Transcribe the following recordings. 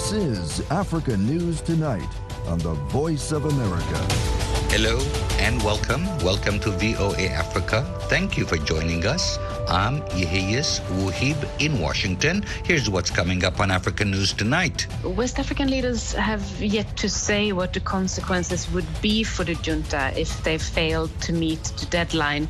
This is Africa News Tonight on the Voice of America. Hello and welcome. Welcome to VOA Africa. Thank you for joining us. I'm Yehiyas Wuhib in Washington. Here's what's coming up on Africa News Tonight. West African leaders have yet to say what the consequences would be for the junta if they failed to meet the deadline.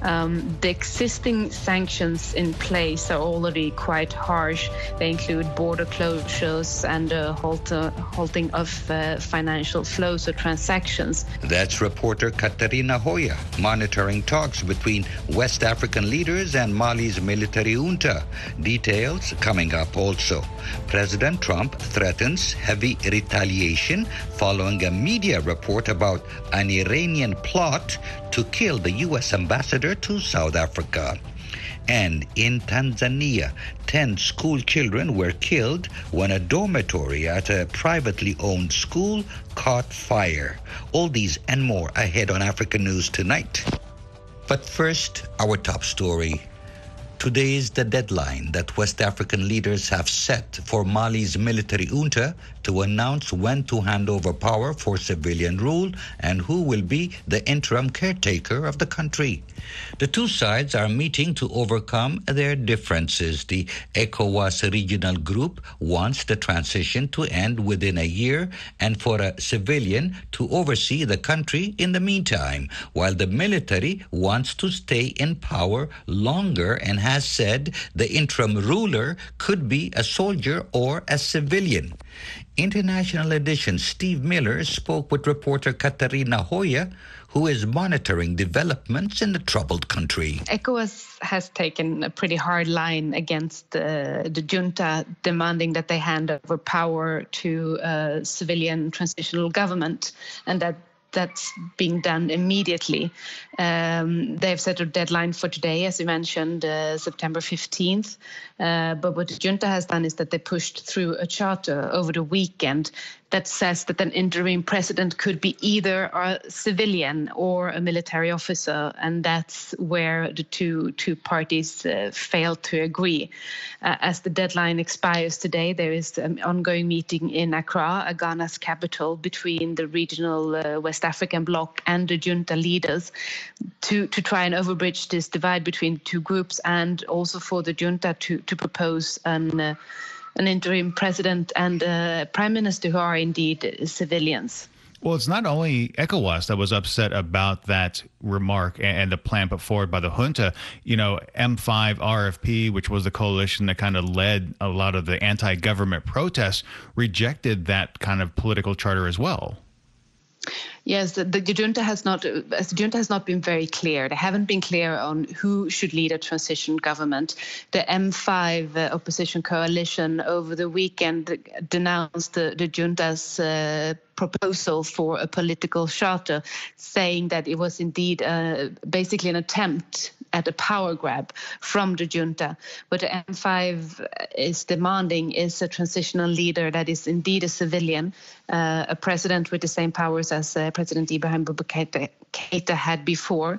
The existing sanctions in place are already quite harsh. They include border closures and halting of financial flows or transactions. That's reporter Katarina Hoya monitoring talks between West African leaders and Mali's military junta. Details coming up also. President Trump threatens heavy retaliation following a media report about an Iranian plot to kill the U.S. ambassador to South Africa. And in Tanzania, 10 school children were killed when a dormitory at a privately owned school caught fire. All these and more ahead on Africa News Tonight. But first, our top story. Today is the deadline that West African leaders have set for Mali's military junta to announce when to hand over power for civilian rule and who will be the interim caretaker of the country. The two sides are meeting to overcome their differences. The ECOWAS regional group wants the transition to end within a year and for a civilian to oversee the country in the meantime, while the military wants to stay in power longer and has said the interim ruler could be a soldier or a civilian. International Edition Steve Miller spoke with reporter Katarina Hoya, who is monitoring developments in the troubled country. ECOWAS has taken a pretty hard line against the junta, demanding that they hand over power to a civilian transitional government, and that's being done immediately. They've set a deadline for today, as you mentioned, September 15th. But what the junta has done is that they pushed through a charter over the weekend that says that an interim president could be either a civilian or a military officer, and that's where the two parties failed to agree. As the deadline expires today, there is an ongoing meeting in Accra, Ghana's capital, between the regional West African bloc and the junta leaders to try and overbridge this divide between two groups, and also for the junta to propose an interim president and prime minister who are indeed civilians. Well, it's not only ECOWAS that was upset about that remark and the plan put forward by the junta. You know, M5 RFP, which was the coalition that kind of led a lot of the anti-government protests, rejected that kind of political charter as well. Yes, the junta has not been very clear. They haven't been clear on who should lead a transition government. The M5 opposition coalition over the weekend denounced the junta's proposal for a political charter, saying that it was indeed basically an attempt at a power grab from the junta. What the M5 is demanding is a transitional leader that is indeed a civilian, a president with the same powers as President Ibrahim Boubacar Keita had before.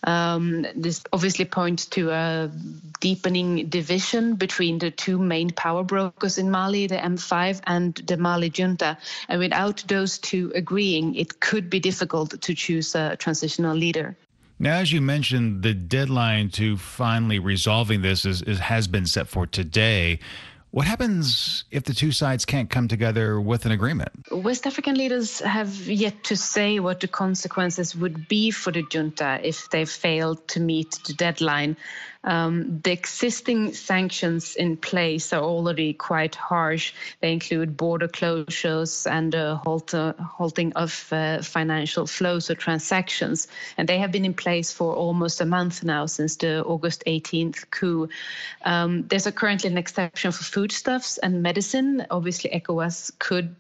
This obviously points to a deepening division between the two main power brokers in Mali, the M5 and the Mali junta. And without those two agreeing, it could be difficult to choose a transitional leader. Now, as you mentioned, the deadline to finally resolving this has been set for today. What happens if the two sides can't come together with an agreement? West African leaders have yet to say what the consequences would be for the junta if they failed to meet the deadline. The existing sanctions in place are already quite harsh. They include border closures and halting of financial flows or transactions. And they have been in place for almost a month now, since the August 18th coup. There's currently an exception for foodstuffs and medicine. Obviously, ECOWAS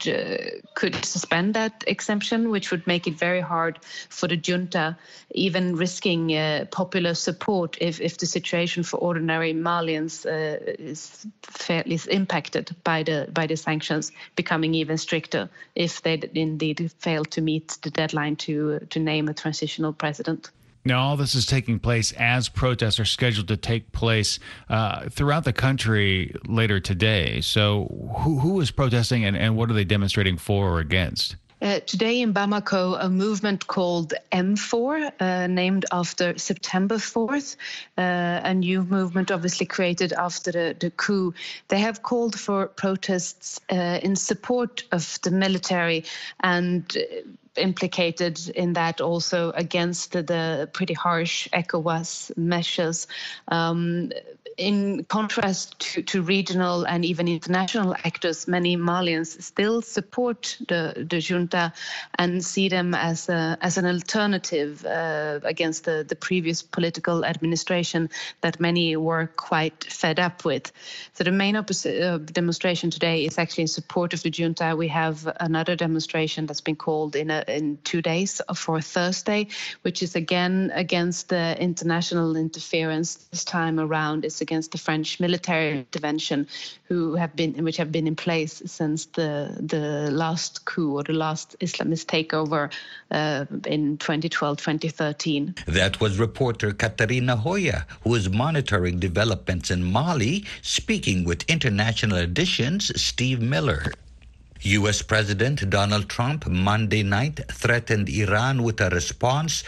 could suspend that exemption, which would make it very hard for the junta, even risking popular support if the situation for ordinary Malians is fairly impacted by the sanctions, becoming even stricter if they indeed fail to meet the deadline to name a transitional president. Now, all this is taking place as protests are scheduled to take place throughout the country later today. So who is protesting and what are they demonstrating for or against? Today in Bamako, a movement called M4, named after September 4th, a new movement obviously created after the coup. They have called for protests in support of the military and implicated in that also against the pretty harsh ECOWAS measures. In contrast to regional and even international actors, many Malians still support the junta and see them as an alternative against the previous political administration that many were quite fed up with. So the main demonstration today is actually in support of the junta. We have another demonstration that's been called in 2 days for Thursday, which is again against the international interference. This time around is against the French military intervention, which have been in place since the last coup or the last Islamist takeover in 2012-2013. That was reporter Katarina Hoya, who is monitoring developments in Mali, speaking with International Edition's Steve Miller. U.S. President Donald Trump Monday night threatened Iran with a response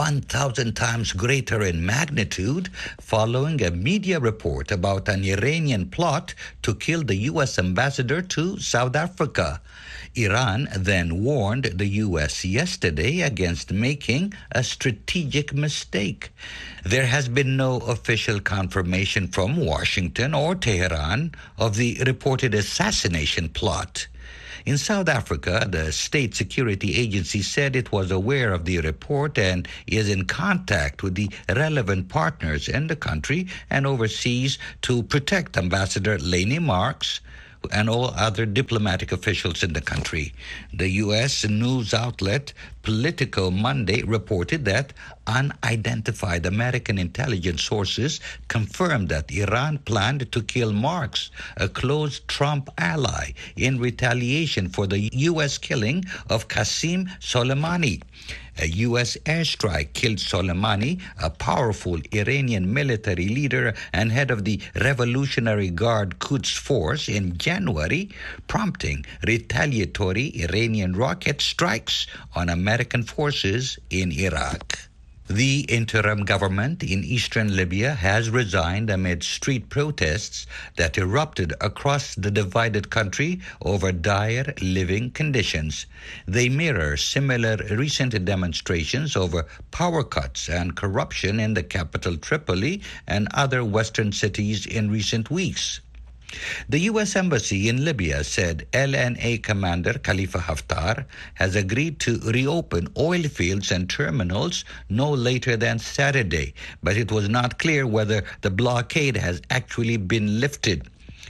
1,000 times greater in magnitude following a media report about an Iranian plot to kill the U.S. ambassador to South Africa. Iran then warned the U.S. yesterday against making a strategic mistake. There has been no official confirmation from Washington or Tehran of the reported assassination plot. In South Africa, the state security agency said it was aware of the report and is in contact with the relevant partners in the country and overseas to protect Ambassador Lainey Marks and all other diplomatic officials in the country. The U.S. news outlet Politico Monday reported that unidentified American intelligence sources confirmed that Iran planned to kill Marks, a close Trump ally, in retaliation for the U.S. killing of Qasem Soleimani. A U.S. airstrike killed Soleimani, a powerful Iranian military leader and head of the Revolutionary Guard Quds Force in January, prompting retaliatory Iranian rocket strikes on American forces in Iraq. The interim government in eastern Libya has resigned amid street protests that erupted across the divided country over dire living conditions. They mirror similar recent demonstrations over power cuts and corruption in the capital Tripoli and other western cities in recent weeks. The U.S. Embassy in Libya said LNA Commander Khalifa Haftar has agreed to reopen oil fields and terminals no later than Saturday, but it was not clear whether the blockade has actually been lifted.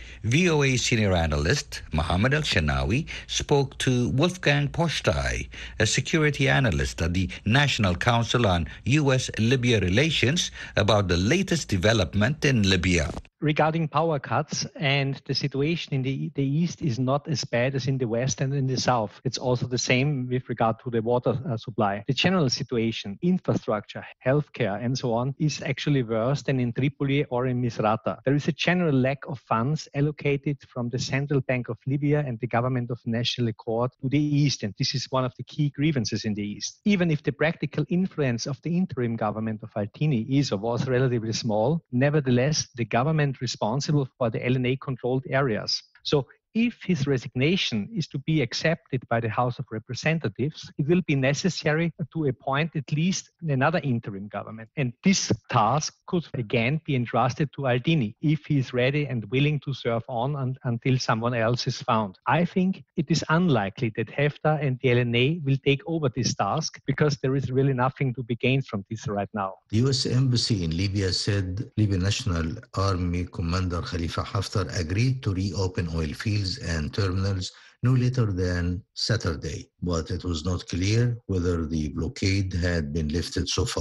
VOA senior analyst Mohammed El-Shanawi spoke to Wolfgang Postai, a security analyst at the National Council on U.S.-Libya Relations, about the latest development in Libya. Regarding power cuts, and the situation in the east is not as bad as in the west and in the south. It's also the same with regard to the water supply. The general situation, infrastructure, healthcare, and so on, is actually worse than in Tripoli or in Misrata. There is a general lack of funds allocated from the Central Bank of Libya and the Government of National Accord to the east, and this is one of the key grievances in the east. Even if the practical influence of the interim government of Altini is or was relatively small, nevertheless, the government responsible for the LNA-controlled areas. So if his resignation is to be accepted by the House of Representatives, it will be necessary to appoint at least another interim government. And this task could again be entrusted to Aldini if he is ready and willing to serve on until someone else is found. I think it is unlikely that Haftar and the LNA will take over this task because there is really nothing to be gained from this right now. The U.S. Embassy in Libya said Libyan National Army Commander Khalifa Haftar agreed to reopen oil fields and terminals no later than Saturday, but it was not clear whether the blockade had been lifted so far.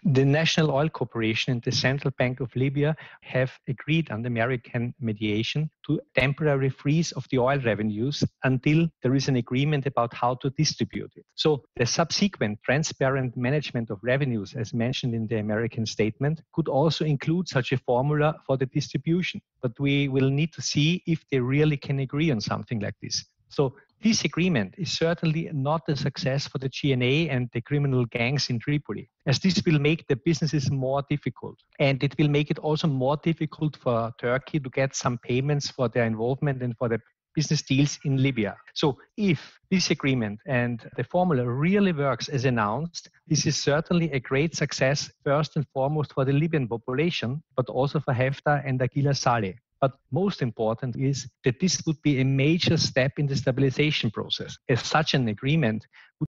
The National Oil Corporation and the Central Bank of Libya have agreed on the American mediation to temporarily freeze of the oil revenues until there is an agreement about how to distribute it. So the subsequent transparent management of revenues, as mentioned in the American statement, could also include such a formula for the distribution. But we will need to see if they really can agree on something like this. So this agreement is certainly not a success for the GNA and the criminal gangs in Tripoli, as this will make the businesses more difficult. And it will make it also more difficult for Turkey to get some payments for their involvement and for the business deals in Libya. So if this agreement and the formula really works as announced, this is certainly a great success, first and foremost for the Libyan population, but also for Haftar and Aguila Saleh. But most important is that this would be a major step in the stabilization process, as such an agreement would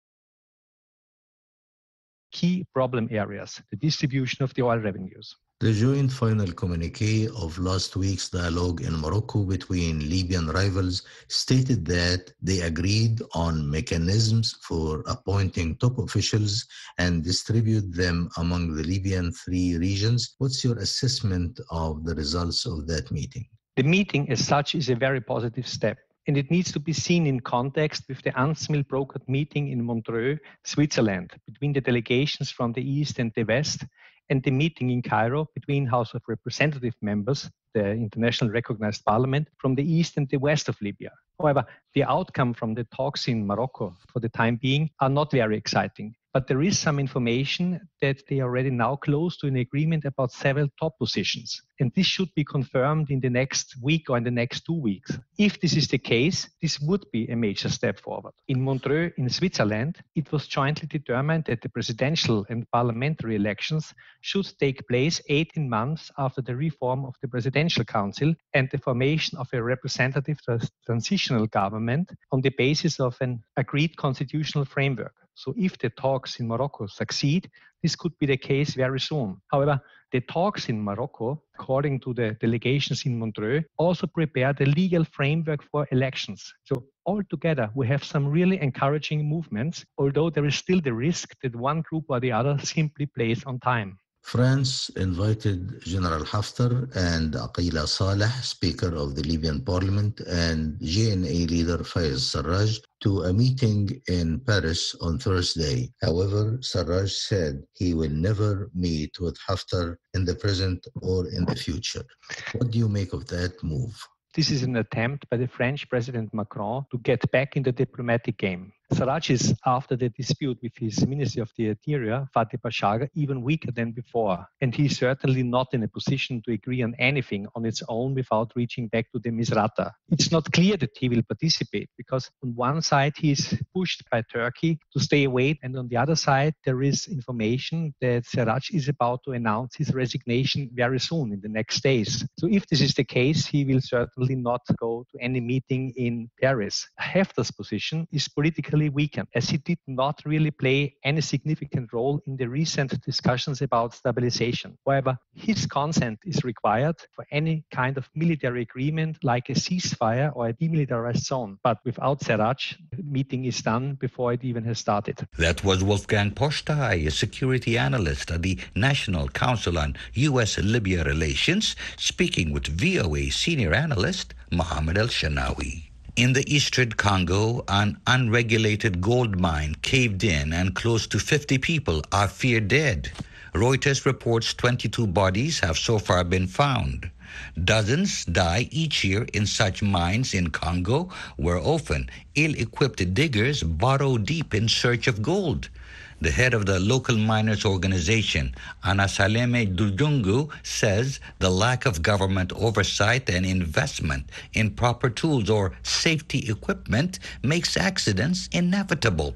key problem areas, the distribution of the oil revenues. The joint final communiqué of last week's dialogue in Morocco between Libyan rivals stated that they agreed on mechanisms for appointing top officials and distribute them among the Libyan three regions. What's your assessment of the results of that meeting? The meeting as such is a very positive step, and it needs to be seen in context with the UNSMIL-brokered meeting in Montreux, Switzerland, between the delegations from the East and the West, and the meeting in Cairo between House of Representative members, the internationally recognized parliament, from the East and the West of Libya. However, the outcome from the talks in Morocco for the time being are not very exciting. But there is some information that they are already now close to an agreement about several top positions. And this should be confirmed in the next week or in the next 2 weeks. If this is the case, this would be a major step forward. In Montreux, in Switzerland, it was jointly determined that the presidential and parliamentary elections should take place 18 months after the reform of the Presidential Council and the formation of a representative transitional government on the basis of an agreed constitutional framework. So if the talks in Morocco succeed, this could be the case very soon. However, the talks in Morocco, according to the delegations in Montreux, also prepare the legal framework for elections. So altogether, we have some really encouraging movements, although there is still the risk that one group or the other simply plays on time. France invited General Haftar and Aguila Saleh, Speaker of the Libyan Parliament, and GNA leader Fayez Sarraj to a meeting in Paris on Thursday. However, Sarraj said he will never meet with Haftar in the present or in the future. What do you make of that move? This is an attempt by the French President Macron to get back in the diplomatic game. Sarraj is, after the dispute with his Ministry of the Interior, Fatih Bashagha, even weaker than before. And he's certainly not in a position to agree on anything on its own without reaching back to the Misrata. It's not clear that he will participate because on one side he is pushed by Turkey to stay away, and on the other side there is information that Sarraj is about to announce his resignation very soon in the next days. So if this is the case, he will certainly not go to any meeting in Paris. Haftar's position is politically weakened, as he did not really play any significant role in the recent discussions about stabilization. However, his consent is required for any kind of military agreement like a ceasefire or a demilitarized zone. But without Sarraj, the meeting is done before it even has started. That was Wolfgang Postai, a security analyst at the National Council on U.S.-Libya Relations, speaking with VOA senior analyst Mohammed El-Shanawi. In the eastern Congo, an unregulated gold mine caved in and close to 50 people are feared dead. Reuters reports 22 bodies have so far been found. Dozens die each year in such mines in Congo, where often ill-equipped diggers burrow deep in search of gold. The head of the local miners' organization, Anasaleme Dudungu, says the lack of government oversight and investment in proper tools or safety equipment makes accidents inevitable.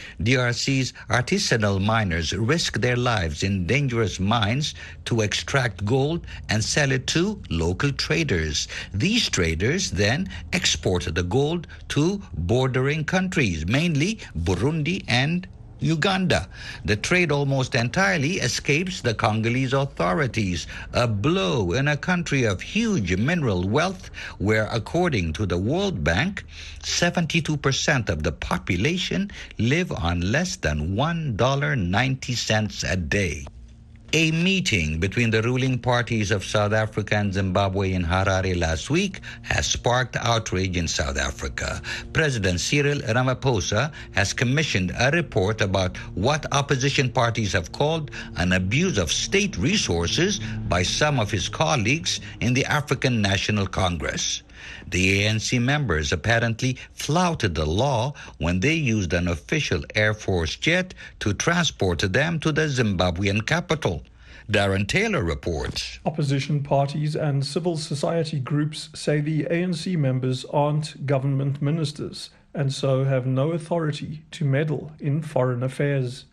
DRC's artisanal miners risk their lives in dangerous mines to extract gold and sell it to local traders. These traders then export the gold to bordering countries, mainly Burundi and Uganda. The trade almost entirely escapes the Congolese authorities, a blow in a country of huge mineral wealth where, according to the World Bank, 72% of the population live on less than $1.90 a day. A meeting between the ruling parties of South Africa and Zimbabwe in Harare last week has sparked outrage in South Africa. President Cyril Ramaphosa has commissioned a report about what opposition parties have called an abuse of state resources by some of his colleagues in the African National Congress. The ANC members apparently flouted the law when they used an official Air Force jet to transport them to the Zimbabwean capital. Darren Taylor reports. Opposition parties and civil society groups say the ANC members aren't government ministers and so have no authority to meddle in foreign affairs.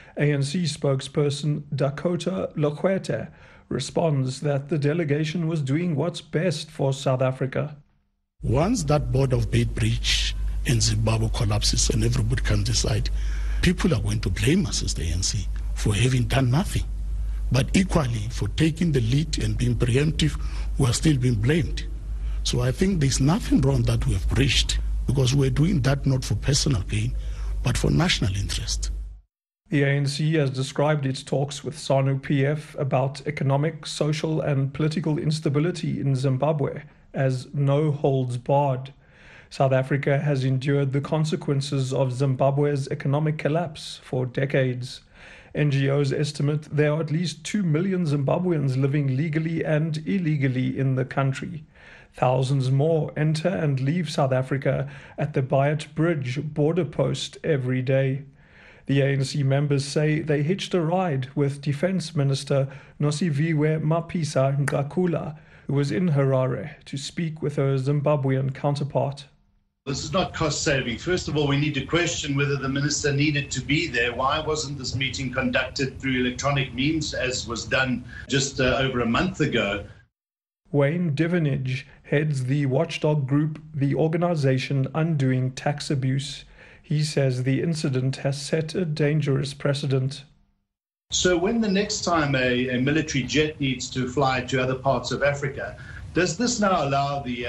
ANC spokesperson Dakota Lokwete responds that the delegation was doing what's best for South Africa. Once that Board of Beitbridge in Zimbabwe collapses and everybody can decide, people are going to blame us as the ANC for having done nothing. But equally, for taking the lead and being preemptive, we are still being blamed. So I think there's nothing wrong that we have breached, because we're doing that not for personal gain, but for national interest. The ANC has described its talks with ZANU-PF about economic, social and political instability in Zimbabwe as no holds barred. South Africa has endured the consequences of Zimbabwe's economic collapse for decades. NGOs estimate there are at least 2 million Zimbabweans living legally and illegally in the country. Thousands more enter and leave South Africa at the Beitbridge border post every day. The ANC members say they hitched a ride with Defence Minister Nosiviwe Mapisa-Nqakula, who was in Harare to speak with her Zimbabwean counterpart. This is not cost saving. First of all, we need to question whether the minister needed to be there. Why wasn't this meeting conducted through electronic means, as was done just over a month ago? Wayne Divenage heads the watchdog group, the organization Undoing Tax Abuse. He says the incident has set a dangerous precedent. So when the next time a military jet needs to fly to other parts of Africa, does this now allow the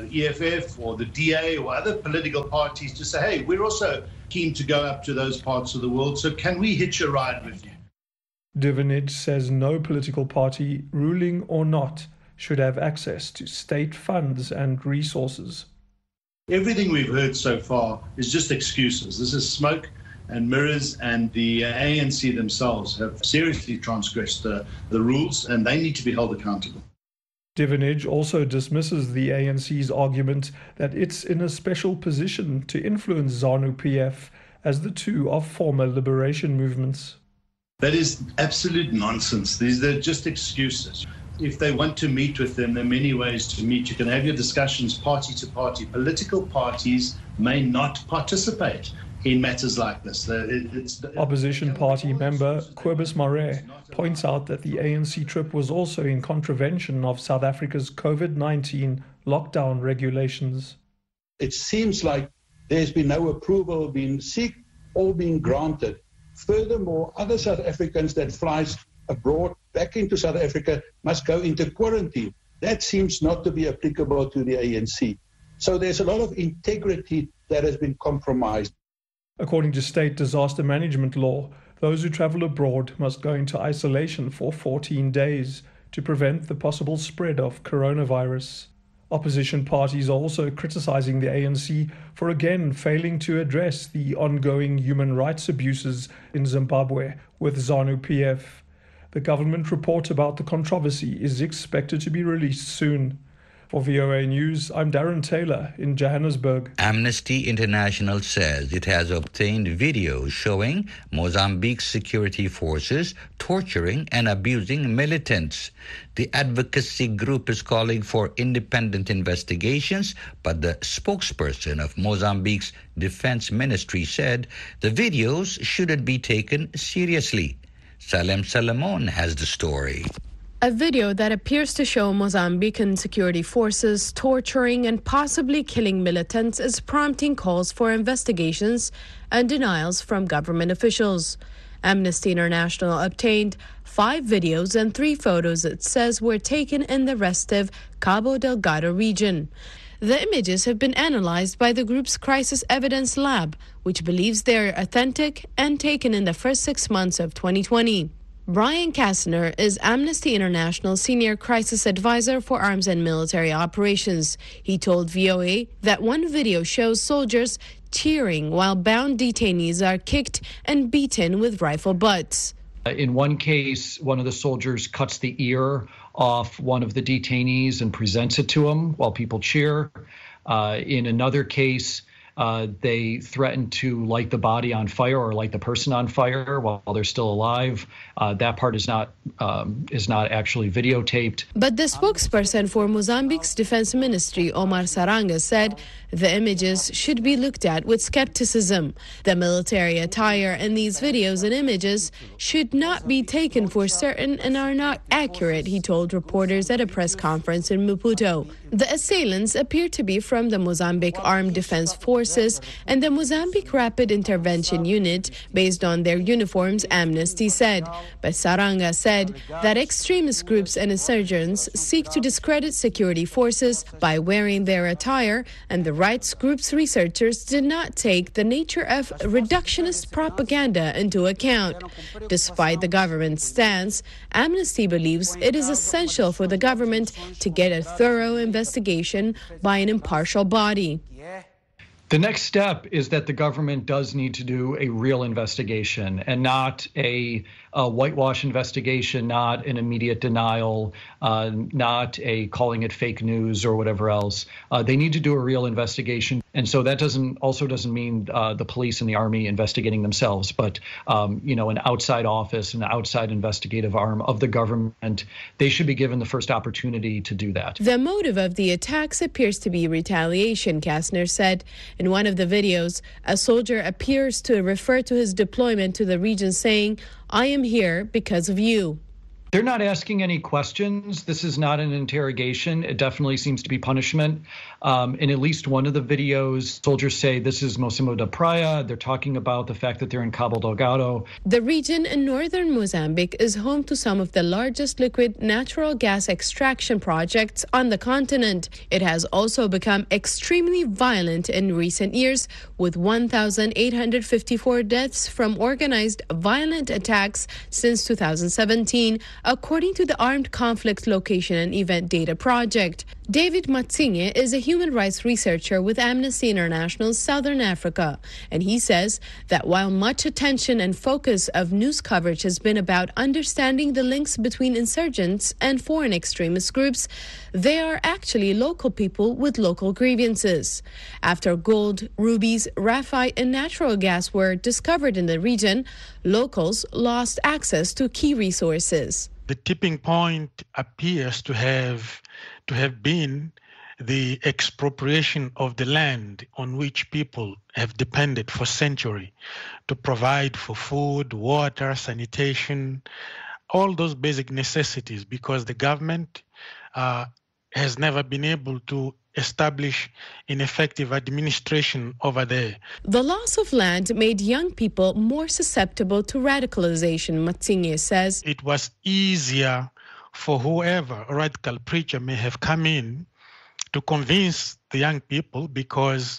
EFF or the DA or other political parties to say, hey, we're also keen to go up to those parts of the world, so can we hitch a ride with you? Divenage says no political party, ruling or not, should have access to state funds and resources. Everything we've heard so far is just excuses. This is smoke and mirrors, and the ANC themselves have seriously transgressed the rules, and they need to be held accountable. Divenage also dismisses the ANC's argument that it's in a special position to influence ZANU-PF, as the two are former liberation movements. That is absolute nonsense. These are just excuses. If they want to meet with them, there are many ways to meet. You can have your discussions party to party. Political parties may not participate in matters like this. Opposition party member Cobus Mare points out that the ANC trip was also in contravention of South Africa's COVID-19 lockdown regulations. It seems like there's been no approval being sought or being granted. Furthermore, other South Africans that fly abroad back into South Africa must go into quarantine. That seems not to be applicable to the ANC. So there's a lot of integrity that has been compromised. According to state disaster management law, those who travel abroad must go into isolation for 14 days to prevent the possible spread of coronavirus. Opposition parties are also criticizing the ANC for again failing to address the ongoing human rights abuses in Zimbabwe with ZANU-PF. The government report about the controversy is expected to be released soon. For VOA News, I'm Darren Taylor in Johannesburg. Amnesty International says it has obtained videos showing Mozambique's security forces torturing and abusing militants. The advocacy group is calling for independent investigations, but the spokesperson of Mozambique's defense ministry said the videos shouldn't be taken seriously. Salem Salamon has the story. A video that appears to show Mozambican security forces torturing and possibly killing militants is prompting calls for investigations and denials from government officials. Amnesty International obtained 5 videos and 3 photos it says were taken in the restive Cabo Delgado region. The images have been analyzed by the group's Crisis Evidence Lab, which believes they are authentic and taken in the first 6 months of 2020. Brian Kastner is Amnesty International Senior Crisis Advisor for Arms and Military Operations. He told VOA that one video shows soldiers cheering while bound detainees are kicked and beaten with rifle butts. In one case, one of the soldiers cuts the ear off one of the detainees and presents it to him while people cheer. In another case, they threaten to light the body on fire or light the person on fire while they're still alive. That part is not actually videotaped. But the spokesperson for Mozambique's defense ministry, Omar Saranga, said the images should be looked at with skepticism. The military attire in these videos and images should not be taken for certain and are not accurate, he told reporters at a press conference in Maputo. The assailants appear to be from the Mozambique Armed Defense Forces and the Mozambique Rapid Intervention Unit, based on their uniforms, Amnesty said. But Saranga said that extremist groups and insurgents seek to discredit security forces by wearing their attire, and the rights group's researchers did not take the nature of reductionist propaganda into account. Despite the government's stance, Amnesty believes it is essential for the government to get a thorough investigation by an impartial body. The next step is that the government does need to do a real investigation and not a whitewash investigation, not an immediate denial, not a calling it fake news or whatever else. They need to do a real investigation. And so that doesn't mean the police and the army investigating themselves, but, an outside office, an outside investigative arm of the government, they should be given the first opportunity to do that. The motive of the attacks appears to be retaliation, Kastner said. In one of the videos, a soldier appears to refer to his deployment to the region, saying, "I am here because of you." They're not asking any questions. This is not an interrogation. It definitely seems to be punishment. In at least one of the videos, soldiers say this is Mocimboa da Praia. They're talking about the fact that they're in Cabo Delgado. The region in northern Mozambique is home to some of the largest liquid natural gas extraction projects on the continent. It has also become extremely violent in recent years, with 1,854 deaths from organized violent attacks since 2017, according to the Armed Conflict Location and Event Data Project. David Matsinye is a human rights researcher with Amnesty International Southern Africa, and he says that while much attention and focus of news coverage has been about understanding the links between insurgents and foreign extremist groups, they are actually local people with local grievances. After gold, rubies, graphite, and natural gas were discovered in the region, locals lost access to key resources. The tipping point appears to have been the expropriation of the land on which people have depended for centuries to provide for food, water, sanitation, all those basic necessities, because the government has never been able to establish an effective administration over there. The loss of land made young people more susceptible to radicalization, Matsinye says. It was easier for whoever radical preacher may have come in to convince the young people, because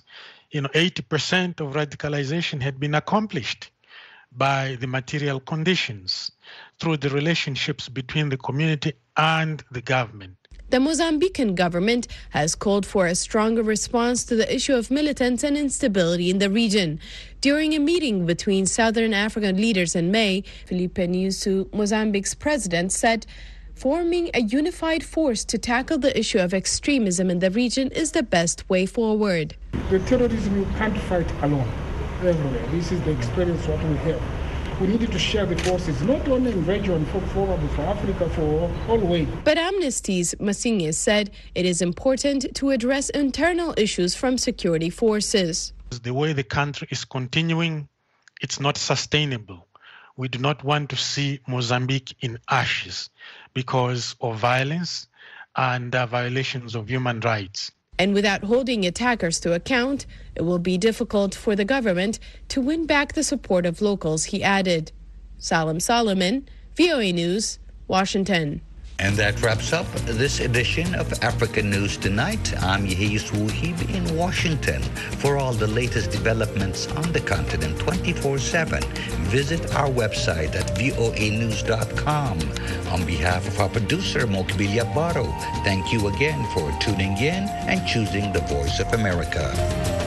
80% of radicalization had been accomplished by the material conditions through the relationships between the community and the government. The Mozambican government has called for a stronger response to the issue of militants and instability in the region. During a meeting between Southern African leaders in May, Filipe Nyusi, Mozambique's president, said forming a unified force to tackle the issue of extremism in the region is the best way forward. The terrorism you can't fight alone everywhere. This is the experience what we have. We needed to share the forces, not only in region, for Africa, for all way. But Amnesty's Matsinye said it is important to address internal issues from security forces. The way the country is continuing, it's not sustainable. We do not want to see Mozambique in ashes because of violence and violations of human rights. And without holding attackers to account, it will be difficult for the government to win back the support of locals, he added. Salim Solomon, VOA News, Washington. And that wraps up this edition of African News Tonight. I'm Yehia Wuhib in Washington. For all the latest developments on the continent 24/7, visit our website at voanews.com. On behalf of our producer, Mokbilia Baro, thank you again for tuning in and choosing the Voice of America.